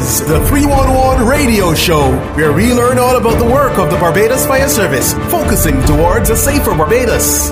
is the 311 Radio Show, where we learn all about the work of the Barbados Fire Service, focusing towards a safer Barbados.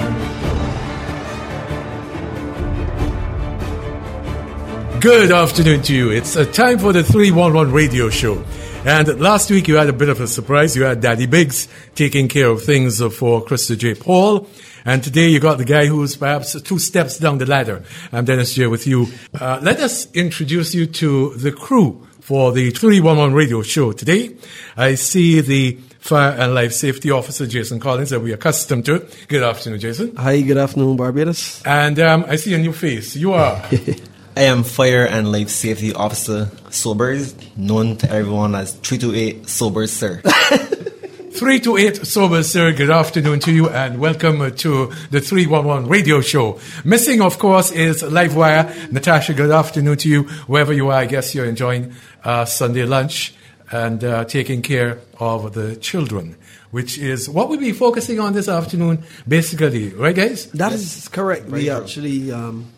Good afternoon to you. It's time for the 311 Radio Show. And last week you had a bit of a surprise. You had Daddy Biggs taking care of things for Krista J. Paul. And today you got the guy who's perhaps 2 steps down the ladder. I'm Dennis J. with you. Let us introduce you to the crew for the 311 Radio Show today. I see the Fire and Life Safety Officer, Jason Collins, that we're accustomed to. Good afternoon, Jason. Hi, good afternoon, Barbados. And I see a new face. You are... I am Fire and Life Safety Officer Sobers, known to everyone as 328 Sobers, sir. 328 Sobers, sir. Good afternoon to you and welcome to the 311 Radio Show. Missing, of course, is Livewire. Natasha, good afternoon to you. Wherever you are, I guess you're enjoying Sunday lunch and taking care of the children, which is what we'll be focusing on this afternoon, basically. Right, guys? That is correct. We actually...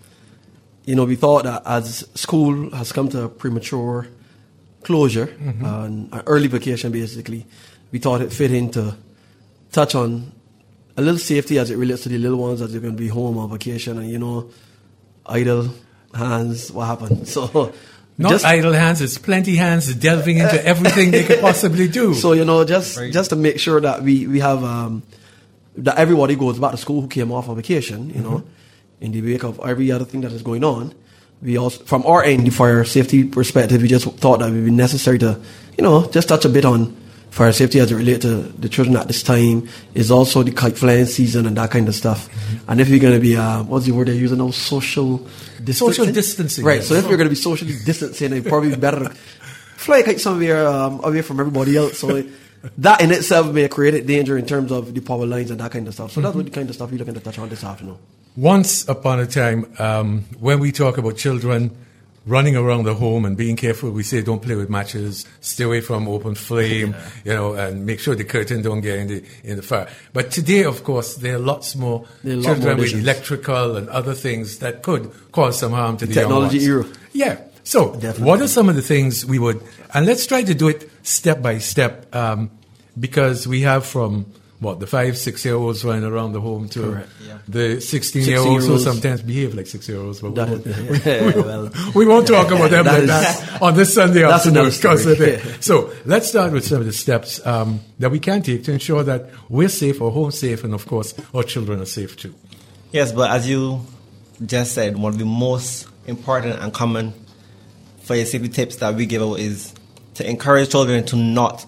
we thought that as school has come to a premature closure, an early vacation basically, we thought it fit in to touch on a little safety as it relates to the little ones as they're going to be home on vacation and, idle hands, what happened. So, Not idle hands, it's plenty hands delving into everything they could possibly do. So, just to make sure that we have, that everybody goes back to school who came off on vacation, in the wake of every other thing that is going on. We also, from our end, the fire safety perspective, we just thought that it would be necessary to, just touch a bit on fire safety as it relates to the children at this time. Is also the kite flying season and that kind of stuff. And if you're going to be, what's the word they're using now? Social distancing. Social distancing. Right, so if you're going to be socially distancing, it'd probably be better to fly a kite somewhere away from everybody else. So that in itself may create a danger in terms of the power lines and that kind of stuff. So that's what the kind of stuff we're looking to touch on this afternoon. Once upon a time, when we talk about children running around the home and being careful, we say don't play with matches, stay away from open flame, and make sure the curtain don't get in the fire. But today, of course, there are lots more children with electrical and other things that could cause some harm to the young ones. Technology era. Yeah. So, what are some of the things we would, and let's try to do it step by step, because we have from the 5-6-year-olds running around the home to the 16-year-olds who sometimes behave like 6-year-olds. But we won't talk about them like that on this Sunday afternoon. So let's start with some of the steps that we can take to ensure that we're safe, our home's safe, and of course our children are safe too. Yes, but as you just said, one of the most important and common fire safety tips that we give out is to encourage children to not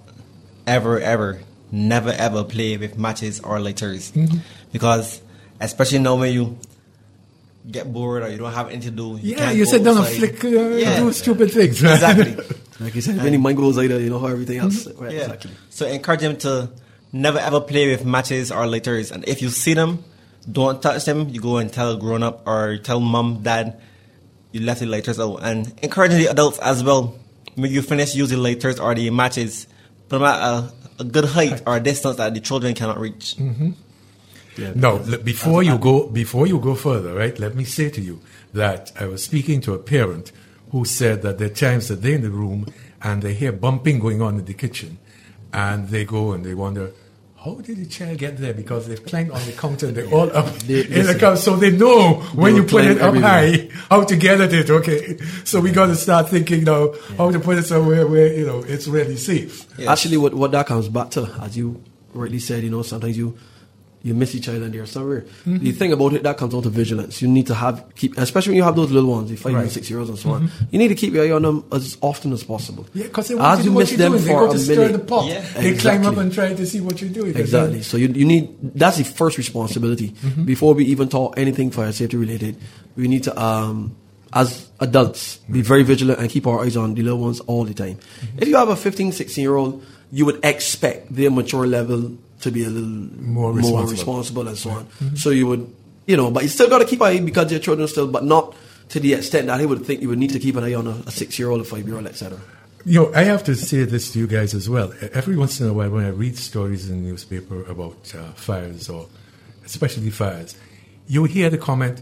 never ever play with matches or lighters, because especially now when you get bored or you don't have anything to do, you sit down and flick, do stupid things. Exactly. Like you said, if any mind goes either, how everything else. Right, yeah. Exactly. So encourage them to never ever play with matches or lighters, and if you see them, don't touch them. You go and tell a grown up or tell mom, dad, you left the lighters out, and encouraging the adults as well. When you finish using lighters or the matches, put them at a good height or a distance that the children cannot reach. Yeah, no, before you go further, right? Let me say to you that I was speaking to a parent who said that there are times that they're in the room and they hear bumping going on in the kitchen, and they go and they wonder, how did the child get there? Because they've climbed on the counter and they're all up in the counter, so they know when you put it up high how to get at it. Okay, so we got to start thinking now how to put it somewhere where it's really safe. Yes. Actually, what that comes back to, as you rightly said, sometimes you miss each other and they're somewhere. The thing about it, that comes down to vigilance. You need to keep, especially when you have those little ones, the 5 and 6-year-olds and so on. You need to keep your eye on them as often as possible. Yeah, because as you miss them for they go to stir the pot. Yeah. They climb up and try to see what you're doing. Exactly. So you need, that's the first responsibility. Before we even talk anything fire safety related, we need to, as adults, be very vigilant and keep our eyes on the little ones all the time. If you have a 15, 16-year-old, you would expect their mature level to be a little more responsible and so on. So you would, but you still got to keep an eye because your children still, but not to the extent that he would think you would need to keep an eye on a 6-year-old, a 5-year-old, etc. I have to say this to you guys as well. Every once in a while when I read stories in the newspaper about fires, or especially fires, you hear the comment,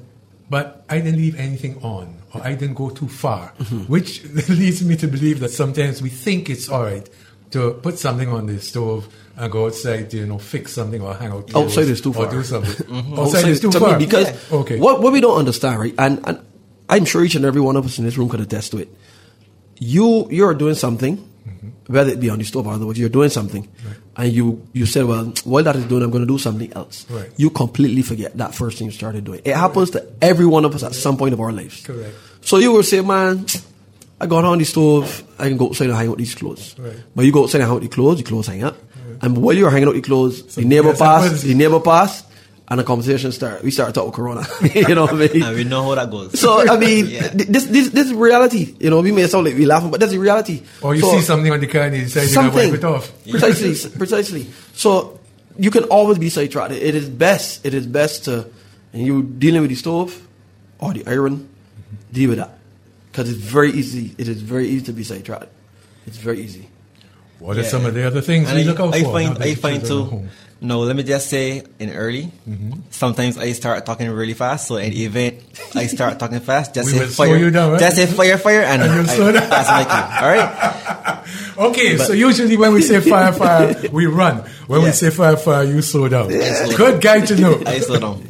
but I didn't leave anything on, or I didn't go too far, Mm-hmm. which leads me to believe that sometimes we think it's all right to put something on the stove and go outside to, fix something or hang out Outside is too or far. do something. Mm-hmm. Outside is too to far. me, because Okay. what we don't understand, right? And I'm sure each and every one of us in this room could attest to it. You're doing something, whether it be on the stove or otherwise, you're doing something, and you say, well, while that is doing, I'm going to do something else. Right. You completely forget that first thing you started doing. It happens to every one of us at some point of our lives. Correct. So you will say, man, I got on the stove, I can go outside and hang out these clothes. Right. But you go outside and hang out the clothes hang up. And while you're hanging out the clothes, the Something neighbor else pass, and the conversation start. We start talking Corona. You know what I mean? And we know how that goes. So I mean, Yeah. this is reality. We may sound like we laughing, but that's the reality. Or you So, see something on the car and you decide you're going to wipe it off. Precisely. So you can always be sidetracked. It is best to, and you dealing with the stove or the iron, deal with that, because it's very easy. It is very easy to be sidetracked. It's very easy. What are some of the other things And we look out for? now that I the find children are too. home? No, let me just say, in early, sometimes I start talking really fast. So in the event I start talking fast, just We say will slow fire, you down, right? just say fire, and you'll slow down. pass my key. All right. Okay, so usually when we say fire, we run. When we say fire, you slow down. slow Good guy to know. I slow down.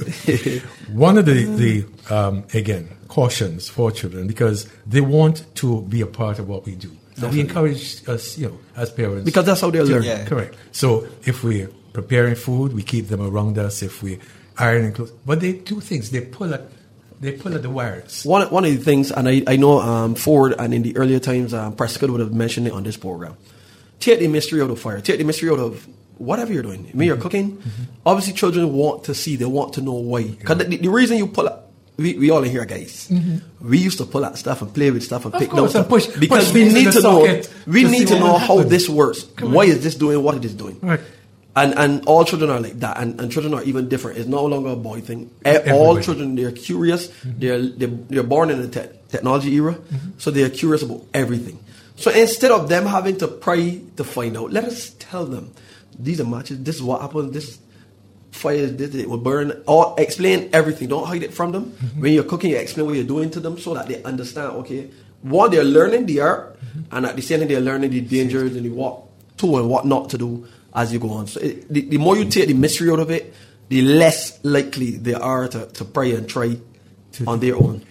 One of the again, cautions for children, because they want to be a part of what we do. So we encourage us, as parents. Because that's how they learn. Yeah. Correct. So if we're preparing food, we keep them around us. If we ironing clothes, but they do things. They pull at the wires. One of the things, and I know Ford and in the earlier times, Prescott would have mentioned it on this program. Take the mystery out of fire. Take the mystery out of whatever you're doing. When you're cooking, obviously children want to see. They want to know why. Because the reason you pull up, we all in here, guys. We used to pull out stuff and play with stuff and Of pick course, notes and push because we things in need the to know. socket We to need see to what know will how happen. this works. Why is this doing what it is doing? Right. And all children are like that, and children are even different. It's no longer a boy thing. All Everybody. children, they're curious. They're born in the technology era, so they are curious about everything. So instead of them having to pray to find out, let us tell them, these are matches, this is what happens, this fire is this, it will burn, or explain everything. Don't hide it from them. When you're cooking, you explain what you're doing to them so that they understand, okay, one, they're learning the art, and at the same time, they're learning the dangers and the what to and what not to do as you go on. So the more you take the mystery out of it, the less likely they are to pray and try on their own.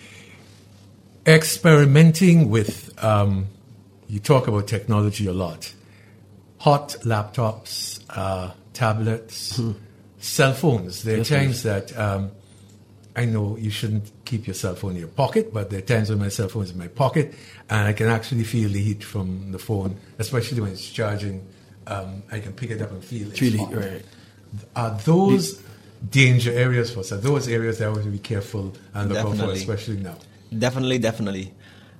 Experimenting with, you talk about technology a lot. Hot laptops, tablets, cell phones. There are times that I know you shouldn't keep your cell phone in your pocket, but there are times when my cell phone is in my pocket and I can actually feel the heat from the phone, especially when it's charging. I can pick it up and feel it's Really, hot. right. Are those danger areas for us? Are those areas that we have to be careful and look out for, Definitely. especially now? Definitely.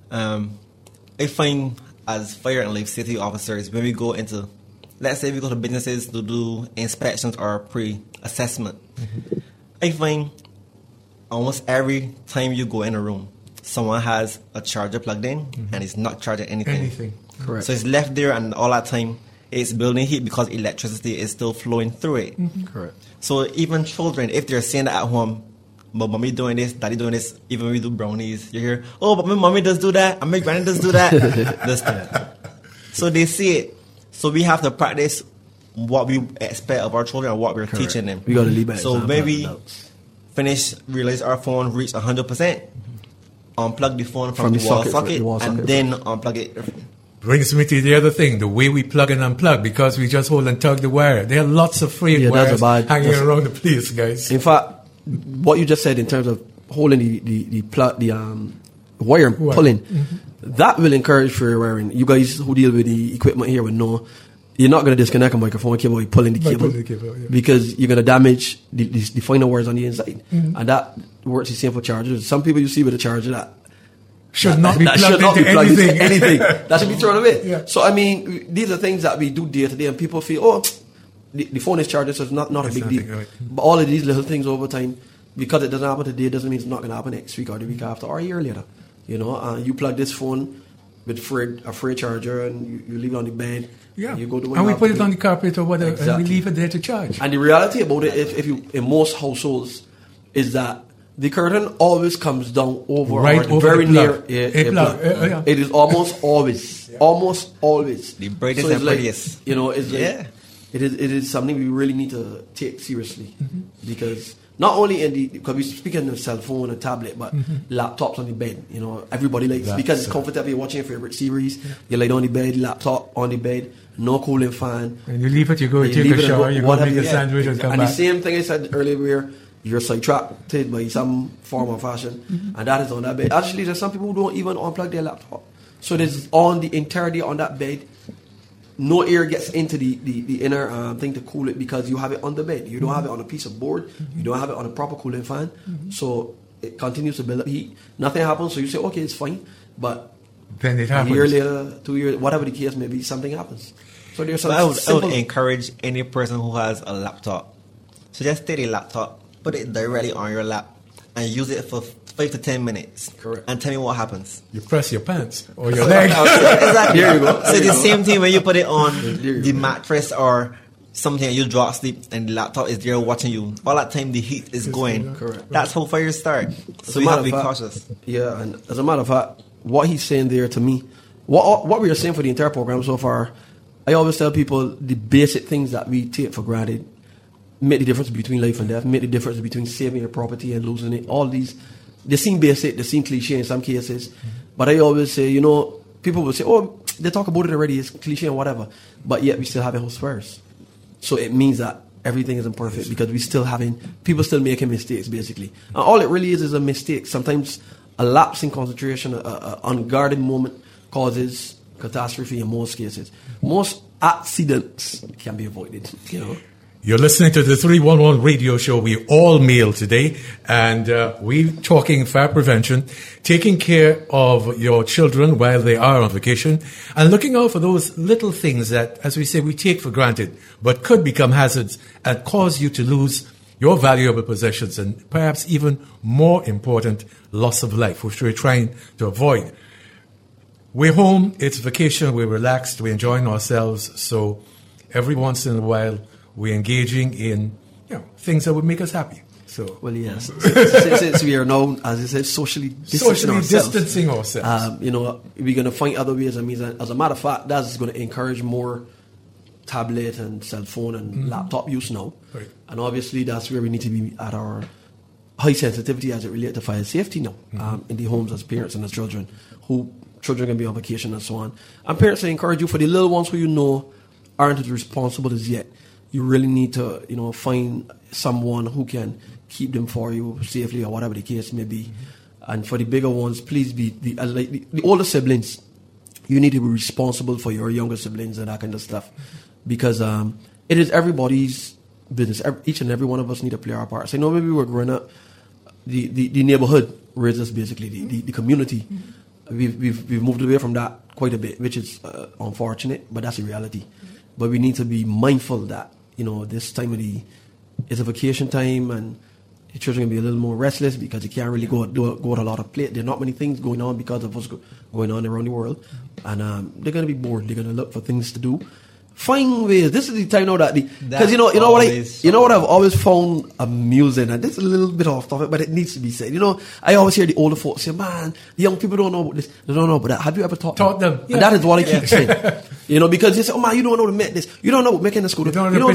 I find as fire and life safety officers, when we go into, let's say we go to businesses to do inspections or pre-assessment, I find almost every time you go in a room, someone has a charger plugged in and it's not charging anything. Correct. So it's left there, and all that time it's building heat because electricity is still flowing through it. Correct. So even children, if they're saying that at home, but mommy doing this, daddy doing this, even when we do brownies, you hear, oh, but my mommy does do that, and my granny does do that. This thing. So they see it. So we have to practice what we expect of our children and what we're teaching them. We got to lead by So example when as we adults. finish, realize our phone reached 100%, unplug the phone from From the the wall socket, socket, the wall and socket. then unplug it. Brings me to the other thing, the way we plug and unplug, because we just hold and tug the wire. There are lots of frayed Yeah, that's wires a bad- hanging that's- around the place, guys. In fact, what you just said in terms of holding the wire and pulling, that will encourage free wiring. You guys who deal with the equipment here will know you're not going to disconnect a microphone cable by pulling the By cable, pulling the cable, yeah. because you're going to damage the final wires on the inside, and that works the same for chargers. Some people you see with a charger that Should not be that plugged should not into be plugged anything. into anything. That should be thrown away. Yeah. So, I mean, these are things that we do day to day, and people feel, oh, the phone is charged, so it's not a It's big nothing, deal. right. But all of these little things over time, because it doesn't happen today, doesn't mean it's not going to happen next week or the week after or a year later. You plug this phone with a free charger, and you leave it on the bed. Yeah. And you go to And we put it on the carpet or whatever, and Exactly. we leave it there to charge. And the reality about it, if you in most households, is that The curtain always comes down over Right or over very the near plug. a Plug. plug. Yeah. It is almost always. The brightest it's and like, prettiest. it's like, Yeah. it is something we really need to take seriously because not only because we're speaking of cell phone and tablet, but laptops on the bed. Everybody likes because it's comfortable. You're watching your favorite series. You lay on the bed, laptop on the bed, no cooling fan. And you leave it, you go You take leave a it and shower, go- you go whatever make a you- sandwich and come and back. the same thing I said earlier, where you're sidetracked by some form of fashion, and that is on that bed. Actually, there's some people who don't even unplug their laptop, so there's on the entirety on that bed. No air gets into the inner thing to cool it because you have it on the bed. You don't have it on a piece of board. You don't have it on a proper cooling fan. So it continues to build up heat. Nothing happens, so you say, okay, it's fine. But Then it a happens. year later, 2 years, whatever the case may be, something happens. So there's some But I would simple... encourage any person who has a laptop. So just take a laptop, put it directly on your lap, and use it for 5 to 10 minutes. Correct. And tell me what happens. You press your pants or your leg. Exactly. There you go. So the same thing when you put it on you the go. mattress or something and you drop asleep and the laptop is there watching you. All that time the heat is going. Correct. That's how fires start. As So a you have matter to be of fact- cautious. Yeah, and as a matter of fact, what he's saying there to me, what we are saying for the entire program so far, I always tell people the basic things that we take for granted make the difference between life and death, make the difference between saving your property and losing it. All these, they seem basic, they seem cliche in some cases, but I always say, people will say, oh, they talk about it already, it's cliche and whatever, but yet we still have house fires. So it means that everything isn't perfect because people still making mistakes basically. And all it really is a mistake. Sometimes a lapse in concentration, a unguarded moment causes catastrophe in most cases. Most accidents can be avoided, You're listening to the 311 radio show. We all male today, and we're talking fire prevention, taking care of your children while they are on vacation, and looking out for those little things that, as we say, we take for granted, but could become hazards and cause you to lose your valuable possessions and perhaps even more important, loss of life, which we're trying to avoid. We're home, it's vacation, we're relaxed, we're enjoying ourselves, so every once in a while, we're engaging in things that would make us happy. So, Well, yes. Since we are now, as I said, socially distancing ourselves. We're going to find other ways and means. And as a matter of fact, that's going to encourage more tablet and cell phone and laptop use now. Right. And obviously, that's where we need to be at our high sensitivity as it relates to fire safety now in the homes as parents and as children, children can be on vacation and so on. And parents, I encourage you, for the little ones who aren't as responsible as yet, you really need to, find someone who can keep them for you safely or whatever the case may be. And for the bigger ones, please be the older siblings. You need to be responsible for your younger siblings and that kind of stuff, because it is everybody's business. Each and every one of us need to play our part. So maybe we were growing up, the neighborhood raised us basically, the community. We've moved away from that quite a bit, which is unfortunate, but that's the reality. But we need to be mindful that this time of it's a vacation time, and the children can be a little more restless because they can't really go at a lot of play. There are not many things going on because of what's going on around the world, and they're going to be bored. They're going to look for things to do. Find ways. This is the time now that because what I've always found amusing, and this is a little bit off topic, but it needs to be said. I always hear the older folks say, "Man, the young people don't know about this. They don't know about that. Have you ever taught them?" Yeah. And that is what I keep saying. Because they say, "Oh man, you don't know to make this. You don't know what making the school. You don't know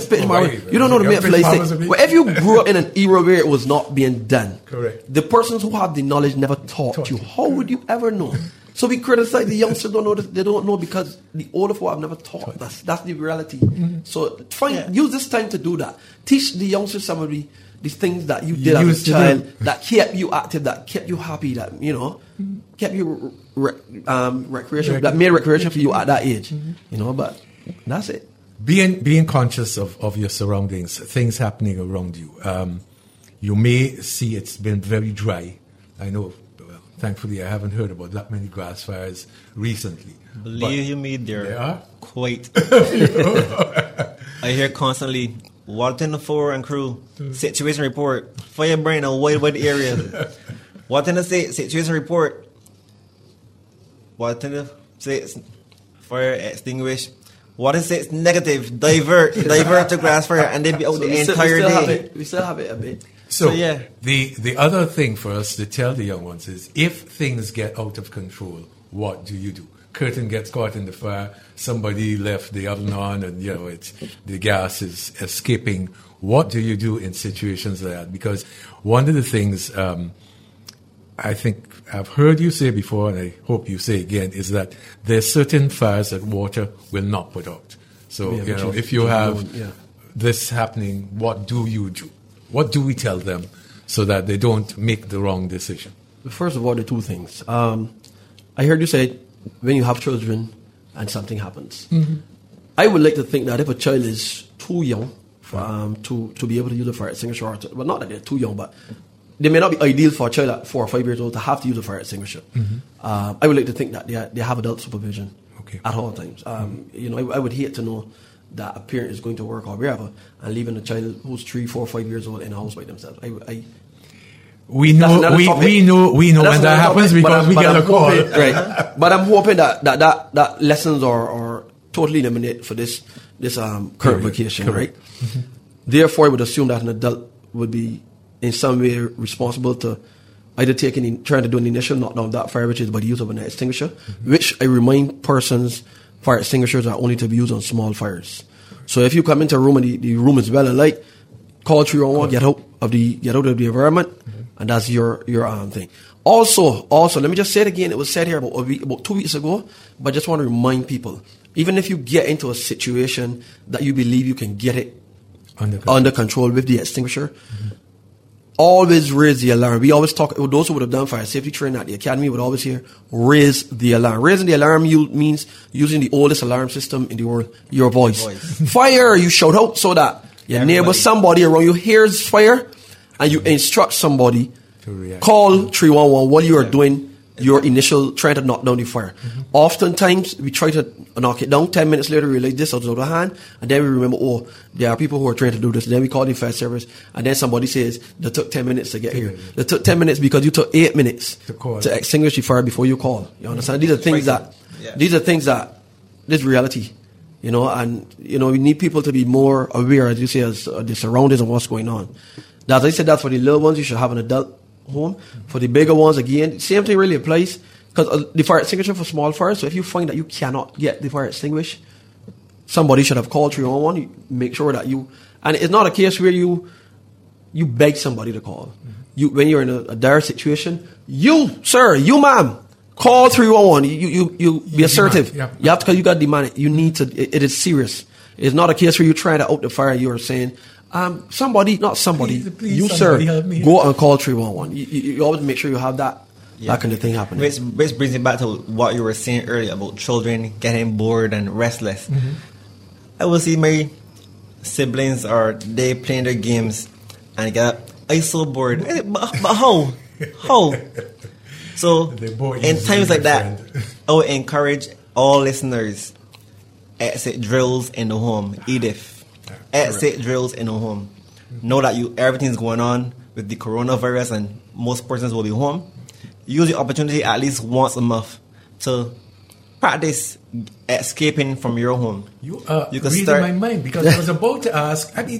to make fly stick." But if you grew up in an era where it was not being done, correct, the persons who have the knowledge never taught you. How would you ever know? So we criticize the youngsters don't know this. They don't know because the older folk have never taught. That's the reality. So use this time to do that. Teach the youngsters some of the things that you did as a child that kept you active, that kept you happy, that kept you recreation, that made recreation for you at that age. But that's it. Being conscious of your surroundings, things happening around you. You may see it's been very dry. I know. Thankfully, I haven't heard about that many grass fires recently. Believe me, there are quite. I hear constantly, Walton 4 and crew, situation report, fire burning a wide area. Walton say situation report. Walton say fire extinguished. Walton say it's negative, divert to grass fire, and they be out the entire day. We still have it a bit. So yeah. The other thing for us to tell the young ones is, if things get out of control, what do you do? Curtain gets caught in the fire, somebody left the oven on, and the gas is escaping. What do you do in situations like that? Because one of the things I think I've heard you say before, and I hope you say again, is that there's certain fires that water will not put out. So, if you have this happening, what do you do? What do we tell them so that they don't make the wrong decision? First of all, the two things. I heard you say, when you have children and something happens. Mm-hmm. I would like to think that if a child is too young to be able to use a fire extinguisher, well, not that they're too young, but they may not be ideal for a child at 4 or 5 years old to have to use a fire extinguisher. Mm-hmm. I would like to think that they have adult supervision at all times. I would hate to know that a parent is going to work or wherever and leaving a child who's 3, 4, 5 years old in a house by themselves. We know when that happens because we get a call. Right. But I'm hoping that lessons are totally eliminated for this current vacation, correct? Right? Mm-hmm. Therefore, I would assume that an adult would be in some way responsible to either trying to do an initial knockdown of that fire, which is by the use of an extinguisher, mm-hmm. which I remind persons fire extinguishers are only to be used on small fires. So if you come into a room and the room is well alight, call 311, get out of the environment. Mm-hmm. And that's your thing. Also, let me just say it again. It was said here about 2 weeks ago, but I just want to remind people, even if you get into a situation that you believe you can get it under control with the extinguisher, mm-hmm. always raise the alarm. We always talk, those who would have done fire safety training at the academy would always hear, raise the alarm. Raising the alarm means using the oldest alarm system in the world, your voice. Fire, you shout out so that your neighbor, somebody around you hears fire, and you instruct somebody, call 311 while you are doing your initial trying to knock down the fire. Mm-hmm. Oftentimes, we try to knock it down. 10 minutes later, we realize this is out of hand. And then we remember, there are people who are trying to do this. Then we call the fire service. And then somebody says, they took 10 minutes to get here. They took 10 minutes because you took 8 minutes to extinguish the fire before you call. You understand? These are things that, this reality. And we need people to be more aware, as you say, as the surroundings and what's going on. As I said, that for the little ones, you should have an adult home. For the bigger ones, again, same thing really applies. Because the fire extinguisher for small fires, so if you find that you cannot get the fire extinguished, somebody should have called 311. You make sure that and it's not a case where you beg somebody to call. Mm-hmm. When you're in a dire situation, sir, ma'am, call 311. You be assertive. Yeah. You have to, because you got demand it. You need to, it is serious. It's not a case where you try to out the fire, you're saying, somebody, not somebody, please, somebody sir, go and call 311. You always make sure you have that kind of thing happening. Which brings me back to what you were saying earlier about children getting bored and restless. Mm-hmm. I will see my siblings they playing their games and get up. I'm so bored. But how? How? So in times like that, I would encourage all listeners, exit drills in the home. Edith. Exit drills in the home. Know that everything's going on with the coronavirus and most persons will be home. Use the opportunity at least once a month to practice escaping from your home. You can reading my mind, because I was about to ask. I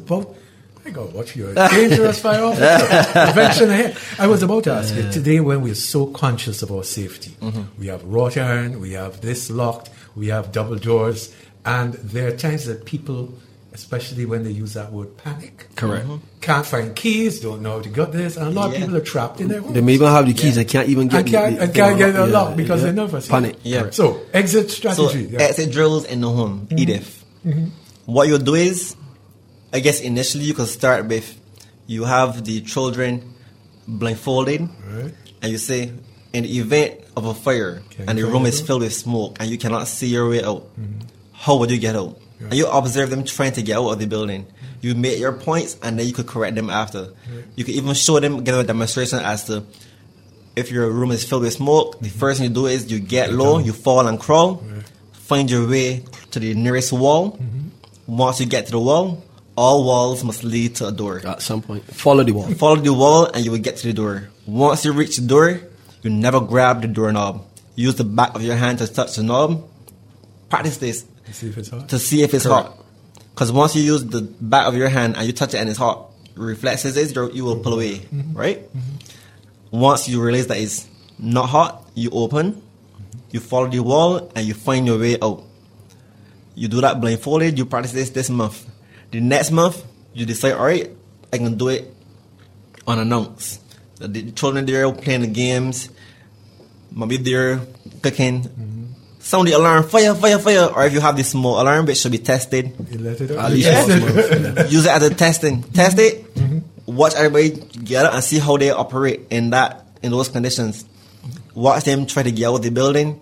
got watch your dangerous fire officer. Prevention ahead. I was about to ask you today, when we're so conscious of our safety, mm-hmm. we have wrought iron, we have this locked, we have double doors, and there are times that people, especially when they use that word, panic. Correct. Mm-hmm. Can't find keys, don't know how to get this, and a lot of people are trapped in their homes. They may even have the keys and can't even get can't get it unlocked because they're nervous. Panic. Yeah. So, exit strategy. So, exit drills in the home. Mm-hmm. Edith. Mm-hmm. What you'll do is, I guess initially you could start with, you have the children blindfolded, right. And you say, in the event of a fire and the room is filled with smoke and you cannot see your way out, mm-hmm. how would you get out? Yeah. And you observe them trying to get out of the building. You make your points and then you could correct them after. Right. You could even show them, give them a demonstration as to, if your room is filled with smoke, mm-hmm. the first thing you do is you get low, you fall and crawl, right. Find your way to the nearest wall. Mm-hmm. Once you get to the wall, all walls must lead to a door. At some point, follow the wall. Follow the wall and you will get to the door. Once you reach the door, you never grab the doorknob. Use the back of your hand to touch the knob. Practice this. To see if it's hot? To see if it's hot. Because once you use the back of your hand and you touch it and it's hot, reflexes is you will pull away, right? Once you realize that it's not hot, you open, you follow the wall, and you find your way out. You do that blindfolded. You practice this month. The next month, you decide, all right, I can do it unannounced. The children there playing the games, maybe they're cooking. Sound the alarm, fire, fire, fire. Or if you have this small alarm, which should be tested, You let it out. At least once a month. use it as a testing. Test it. Watch everybody get out and see how they operate in those conditions. Watch them try to get out of the building.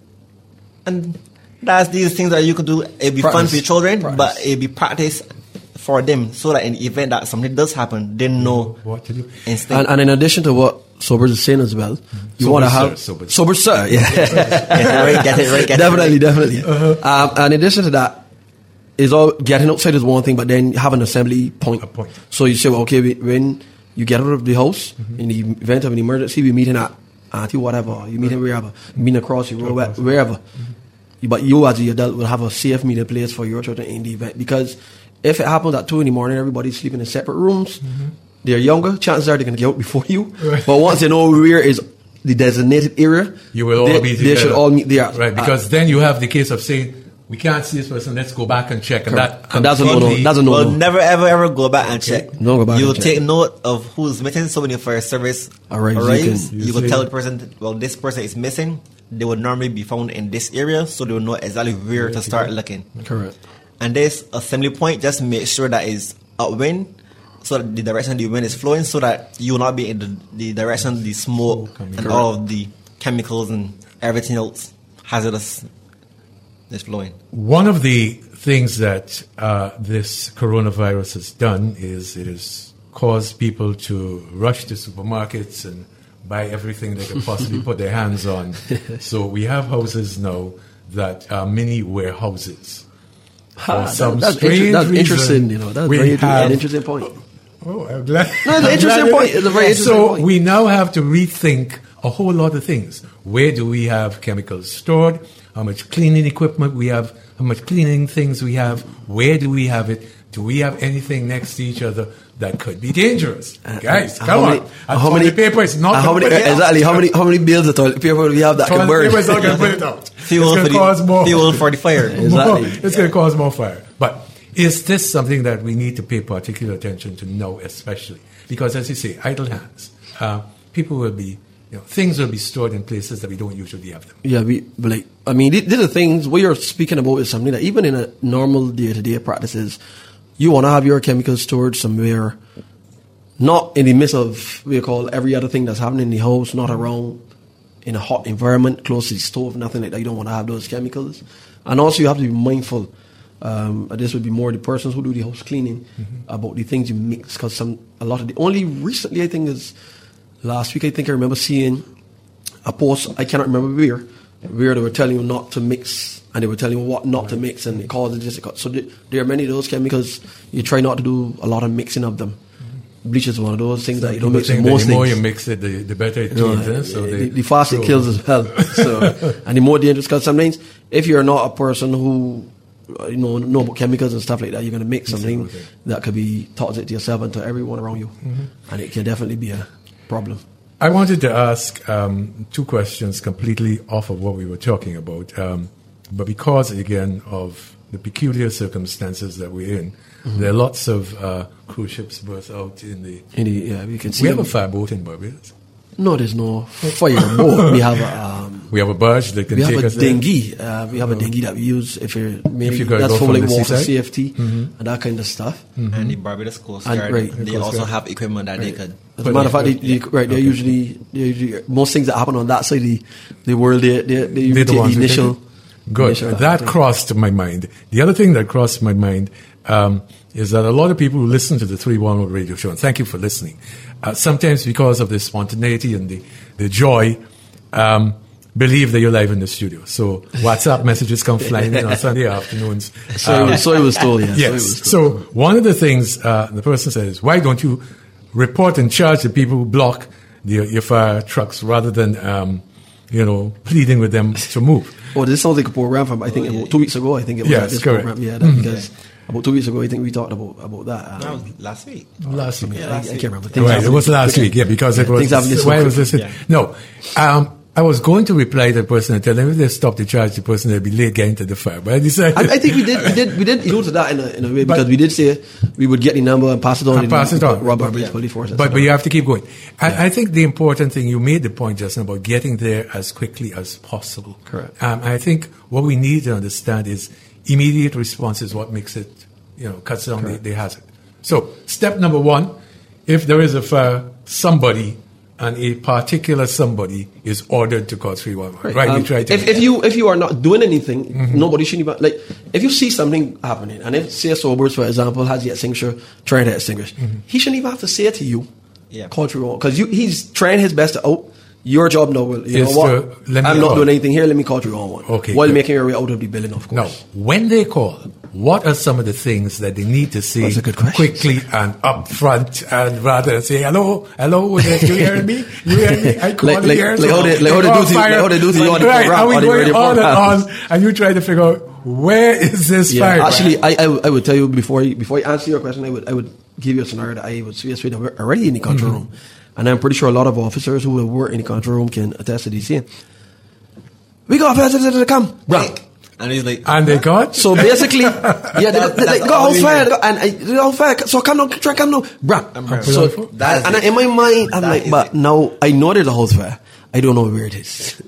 And that's these things that you could do. It'd be fun for your children, but it'd be practice for them, so that in the event that something does happen, they know What to do. instinct. And in addition to what Sobers is saying as well, you want to have Sober Sir, yeah. Get it right. Definitely. And in addition to that, is all getting outside is one thing, but then have an assembly point. A point. So you say, well, okay, when you get out of the house, in the event of an emergency, we meeting at auntie whatever, you meeting wherever, you meeting across the road, wherever. But you as the adult will have a safe meeting place for your children in the event, because if it happens at 2 a.m, everybody's sleeping in separate rooms. They're younger. Chances are they're going to get out before you. Right. But once they know where is the designated area, You will all be together. They should all meet there. Right, because then you have the case of saying, we can't see this person, let's go back and check. And that And that's a no-no. completely- That's a no-no. Well, never ever go back and check. No, go back You'll and check. take note of who's missing. So when your fire service Arrives, you will tell the person, well, this person is missing. They would normally be found in this area, so they will know exactly where to start looking. Correct. And this assembly point, just make sure that is upwind, so that the direction the wind is flowing, so that you will not be in the direction of the smoke and all of the chemicals and everything else hazardous is flowing. One of the things that this coronavirus has done is it has caused people to rush to supermarkets and buy everything they can possibly put their hands on. So we have houses now that are mini warehouses. For some strange that's reason, interesting. You know, that's we very have- an interesting point. Oh, I'm glad. No, it's an interesting point. It's a very interesting so point. we now have to rethink a whole lot of things. Where do we have chemicals stored? How much cleaning equipment we have? How much cleaning things we have? Where do we have it? Do we have anything next to each other that could be dangerous? Guys, come on. How many paper is not how gonna many put it out. exactly? How many bills of toilet paper we have that can Toilet burn? paper is not going to put it out. Fuel It's for going to cause more. fuel for the fire. Exactly. It's going to cause more fire. But is this something that we need to pay particular attention to now, especially? Because, as you say, idle hands. People will be, things will be stored in places that we don't usually have them. Yeah, these are things we are speaking about is something that even in a normal day-to-day practices, you want to have your chemicals stored somewhere, not in the midst of we call every other thing that's happening in the house, not around in a hot environment, close to the stove, nothing like that. You don't want to have those chemicals. And also you have to be mindful. This would be more the persons who do the house cleaning about the things you mix, because only recently I think is last week I remember seeing a post, I cannot remember where they were telling you not to mix, and they were telling you what not to mix, and it causes this. So there are many of those chemicals. You try not to do a lot of mixing of them. Bleach is one of those things that you don't mix with most The more things. you mix it, the better it tastes. So The faster it kills as well. So, and the more dangerous, because sometimes if you're not a person who know about chemicals and stuff like that, you're going to mix something that could be toxic to yourself and to everyone around you, and it can definitely be a problem. I wanted to ask two questions completely off of what we were talking about, but because, again, of the peculiar circumstances that we're in, there are lots of cruise ships berth out in the... We can see. We have a fireboat in Barbados. No, there's no fireboat. We have a barge that can we take have a us there. dinghy. We have a dinghy that we use if you that's go for from like the water seaside? CFT and that kind of stuff. And the Barbados Coast And- Guard, right. they Coast also Guard. have equipment that they could. As a matter of fact, they're usually most things that happen on that side of the world, they usually They're the take ones the who initial. take it? Good. initial That thing. crossed my mind. The other thing that crossed my mind is that a lot of people who listen to the 311 radio show, and thank you for listening, sometimes because of the spontaneity and the joy, believe that you're live in the studio. So WhatsApp messages come flying in on Sunday afternoons. So it was told, yeah. Yes. So one of the things the person says, why don't you report and charge the people who block your fire trucks rather than, pleading with them to move? Oh, this sounds like a program from, I think, about 2 weeks ago. I think it was Yes, this correct. program. Yeah, because About 2 weeks ago, I think we talked about that. No, last week. Last week. I can't remember. Right, it was last week, yeah, because it was. Things haven't Why was this? Yeah. No, I was going to reply to the person and tell them if they stop the charge, the person will be late getting to the fire. But I decided. I think we did allude to that in a way because we did say we would get the number and pass it on. Rob Barbados Police Force. But you have to keep going. I think the important thing, you made the point just now about getting there as quickly as possible. Correct. I think what we need to understand is immediate response is what makes it, cuts down the hazard. So step number one, if there is a fire, somebody and a particular somebody is ordered to call 311. Right? If you are not doing anything, nobody shouldn't even, like, if you see something happening, and if, say, Sobers, for example, has the extinguisher, trying to extinguish, he shouldn't even have to say it to you, call 311, because he's trying his best to out. Your job now, you know what? I'm not doing anything here, let me call 311. Okay. While making your way out of the building, of course. Now, when they call, what are some of the things that they need to say quickly and up front, and rather than say, hello, you hearing me? I call here. How they do to you on the program. Are we going on and on, and you try to figure out, where is this fire? Actually, I would tell you, before I answer your question, I would give you a scenario that I would see us already in the control room. And I'm pretty sure a lot of officers who have worked in the control room can attest to this. We got officers to come. Right. And he's like, and they got? So basically, they got house fire. And house fire. So come now, come now. Bruh. So, and in my mind, I'm like, but now I know there's a house fire. I don't know where it is.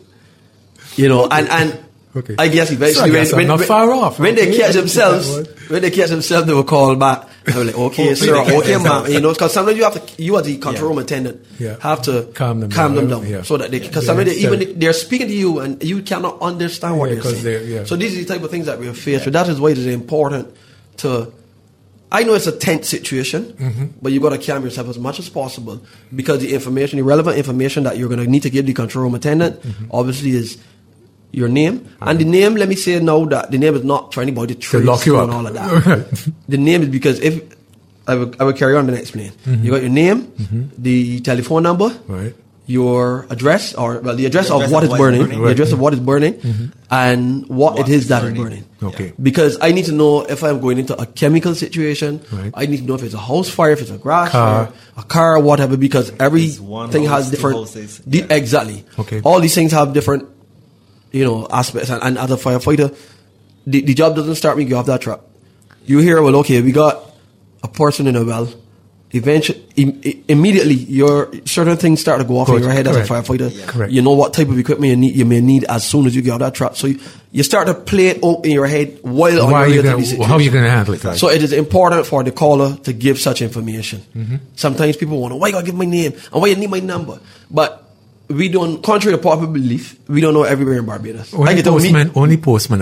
And okay. I guess eventually, when they catch themselves, they will call back. I was like, okay, sir, okay, ma'am. Because sometimes you as the control room attendant, have to calm them down. Yeah. So that because sometimes they're speaking to you and you cannot understand what they're saying. So these are the type of things that we're faced with. That is why it is important to. I know it's a tense situation, but you got to calm yourself as much as possible because the relevant information that you're going to need to give the control room attendant, obviously is your name. And the name, let me say now that the name is not for anybody to lock you up and all of that. The name is because if I will carry on and explain. You got your name, the telephone number, your address, the address of what is burning, the address of what is burning, and what it is that is burning. Okay. Because I need to know if I'm going into a chemical situation. I need to know if it's a house fire, if it's a grass fire, a car, whatever. Because everything has different. Exactly. Okay. All these things have different, aspects. And as a firefighter, the job doesn't start when you get off that truck. You hear, well, okay, we got a person in a well. Eventually, immediately, your certain things start to go off in your head as a firefighter. Yeah. Correct. You know what type of equipment you may need as soon as you get out of that truck. So you start to play it out in your head while on your way to the situation. How are you going to handle it? Right? So it is important for the caller to give such information. Sometimes people wonder, why you got to give my name and why you need my number? But we don't, contrary to popular belief, we don't know everywhere in Barbados. Only postman.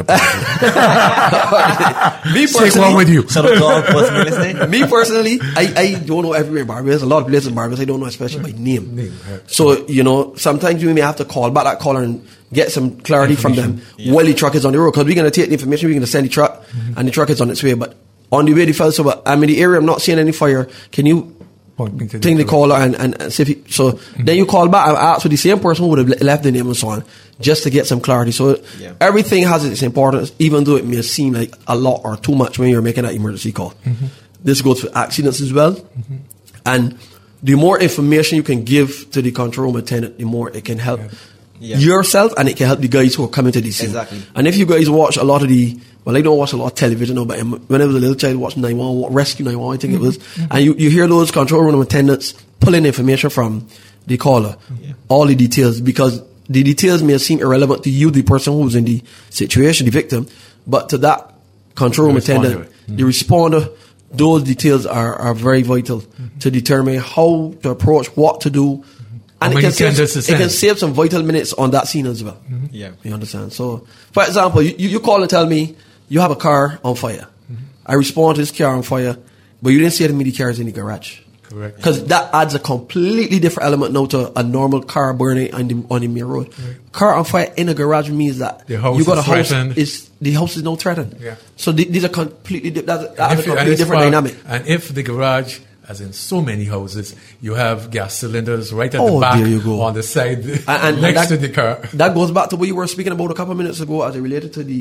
Me personally, take one with you. Me personally, I don't know everywhere in Barbados. A lot of places in Barbados I don't know, especially by name. So, sometimes we may have to call back that caller and get some clarity from them while the truck is on the road. Because we're going to take the information, we're going to send the truck, and the truck is on its way. But on the way, the fellow said, I'm in the area, I'm not seeing any fire. Can you ping the caller and see if then you call back and ask for the same person who would have left the name and so on, just to get some clarity. So everything has its importance, even though it may seem like a lot or too much when you're making that emergency call. This goes for accidents as well. And the more information you can give to the control room attendant, the more it can help yourself and it can help the guys who are coming to the scene. Exactly. And if you guys watch a lot of I don't watch a lot of television now, but when I was a little child, I watched Rescue 911, I think it was. And you hear those control room attendants pulling information from the caller, all the details, because the details may seem irrelevant to you, the person who's in the situation, the victim, but to that control room attendant, the responder, those details are very vital to determine how to approach, what to do. And it can save some vital minutes on that scene as well. Yeah. You understand? So, for example, you call and tell me you have a car on fire. I respond to this car on fire, but you didn't say to me the car is in the garage. Correct. Because that adds a completely different element now to a normal car burning on the main road. Car on fire in a garage means that the house you got a house. The house is not threatened. Yeah. So these are completely different dynamic. And if the garage, as in so many houses, you have gas cylinders right at the back, on the side, and next to the car. That goes back to what you were speaking about a couple of minutes ago as it related to the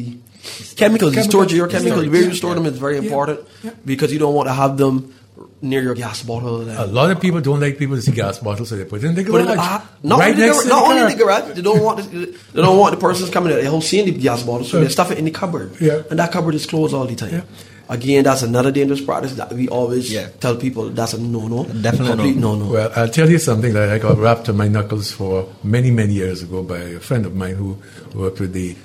Chemicals, you store your chemicals. Storage. Where you store them is very important because you don't want to have them near your gas bottle. A lot of people don't like people to see gas bottles, so they put it in the garage. Not right next to only car. in the garage. They don't want the persons coming at the house seeing the gas bottle, so they stuff it in the cupboard. Yeah. And that cupboard is closed all the time. Yeah. Again, that's another dangerous practice that we always tell people that's a no-no. Definitely complete no-no. Well, I'll tell you something that I got wrapped on my knuckles for many, many years ago by a friend of mine who worked with the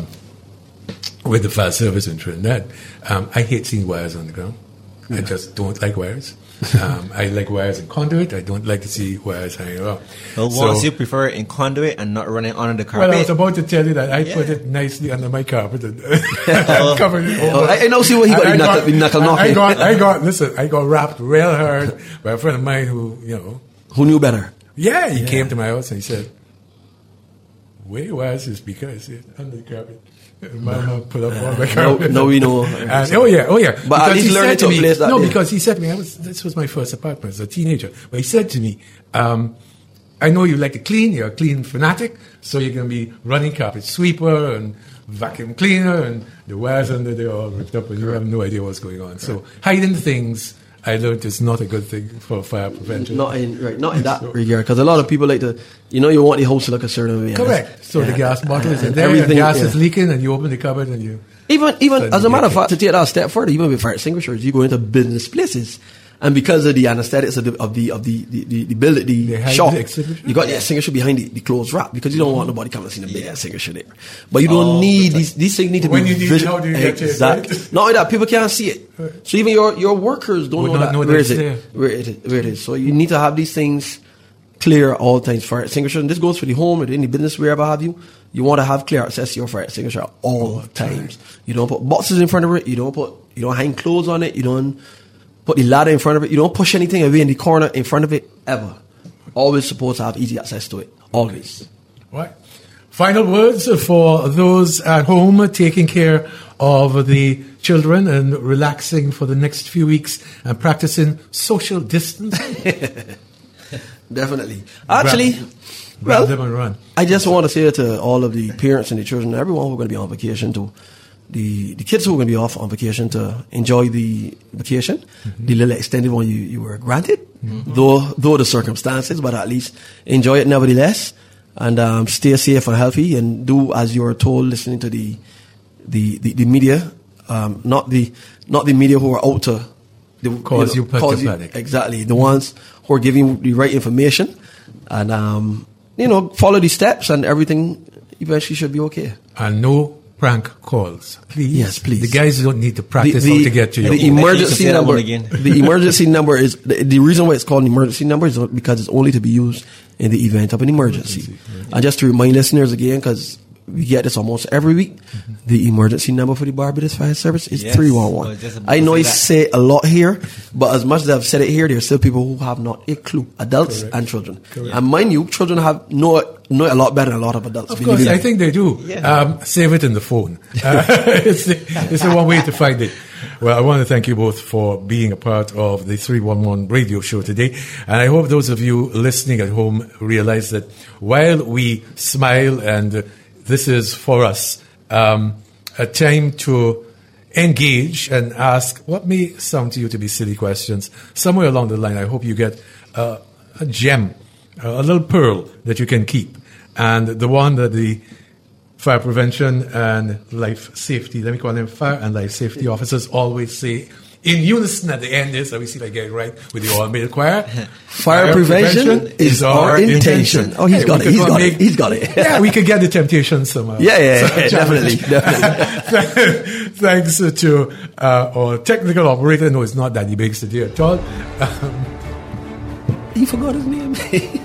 fire service in Trinidad. I hate seeing wires on the ground. I just don't like wires. I like wires in conduit. I don't like to see wires hanging around. Well, once you prefer it in conduit and not running under the carpet. Well, I was about to tell you that I put it nicely under my carpet and covered it over. I know see what he got the knuckle knocking. I got wrapped real hard by a friend of mine who knew better. Yeah, he came to my house and he said, "Where your wires is because I said under the carpet." Mama put up all my carpet. No, we know. And, oh yeah. But at least learning to place that. Because he said to me, this was my first apartment as a teenager. But he said to me, I know you like to clean. You're a clean fanatic, so you're going to be running carpet sweeper and vacuum cleaner, and the wires under there all ripped up, and you have no idea what's going on. So hiding things, I learned, is not a good thing for fire prevention. Not in that regard, because a lot of people like to, you want the house to look a certain way. Correct. So the gas bottle is in there, and gas is leaking, and you open the cupboard and you... Even as a matter of fact, to take that a step further, even with fire extinguishers, you go into business places, and because of the anesthetics of the building, the shop, you got the extinguisher behind the closed wrap because you don't want nobody coming to see the big extinguisher there. But you don't need these things need to when be visual. How do you get exactly. Not only that, people can't see it. Right. So even your workers don't know where it is. So you need to have these things clear all the times. Fire extinguisher, and this goes for the home or any business, wherever have you. You want to have clear access to your fire extinguisher at all times. You don't put boxes in front of it. You don't hang clothes on it. You don't put the ladder in front of it. You don't push anything away in the corner in front of it, ever. Always supposed to have easy access to it. Always. Right. Final words for those at home taking care of the children and relaxing for the next few weeks and practicing social distancing. Definitely. Actually, grab them and run. I just want to say to all of the parents and the children, everyone who's going to be on vacation, to the kids who are going to be off on vacation, to enjoy the vacation, the little extended one you were granted, though the circumstances, but at least enjoy it nevertheless, and stay safe and healthy, and do as you're told, listening to the media, not the media who are out to cause you panic. Exactly, the ones who are giving you the right information, and follow the steps, and everything eventually should be okay. And no prank calls, please. Yes, please. The guys don't need to practice how to get to you. The emergency number. The emergency number is the reason why it's called an emergency number is because it's only to be used in the event of an emergency. And just to remind listeners again, because we get this almost every week, the emergency number for the Barbados Fire Service is 311. I know I say a lot here, but as much as I've said it here, there are still people who have not a clue, adults and children. Correct. And mind you, children know a lot better than a lot of adults. Of course, I think they do. Yeah. Save it in the phone. It's the one way to find it. Well, I want to thank you both for being a part of the 311 radio show today. And I hope those of you listening at home realize that while we smile and this is for us a time to engage and ask what may sound to you to be silly questions. Somewhere along the line, I hope you get a gem, a little pearl that you can keep. And the one that the fire prevention and life safety, let me call them fire and life safety officers, always say in unison at the end is, let me see if I get it right, with the all-male choir. Fire prevention is our intention. Oh, he's got it. Yeah, we could get the temptation somehow. Yeah, definitely. Thanks to our technical operator. No, it's not Daddy Biggs today at all. He forgot his name.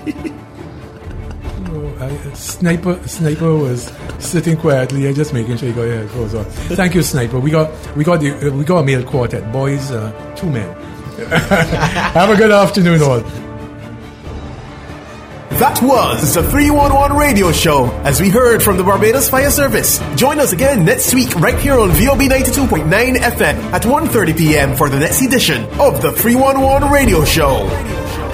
Sniper was sitting quietly, just making sure he got your headphones on. Thank you, Sniper. We got a male quartet, boys, 2 men. Have a good afternoon, all. That was the 311 radio show, as we heard from the Barbados Fire Service. Join us again next week right here on VOB 92.9 FM at 1:30 p.m. for the next edition of the 311 radio show.